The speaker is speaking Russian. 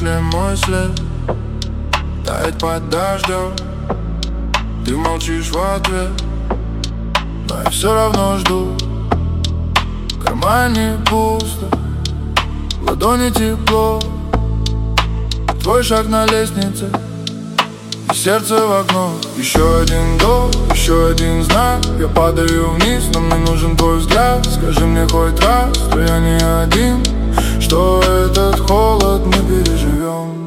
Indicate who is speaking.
Speaker 1: ли мой след тает под дождем. Ты молчишь в ответ, но я все равно жду. В кармане пусто, в ладони тепло. Твой шаг на лестнице и сердце в окно. Еще один вдох, еще один знак. Я падаю вниз, но мне нужен твой взгляд. Скажи мне хоть раз, что я не один, что этот холод мы переживем.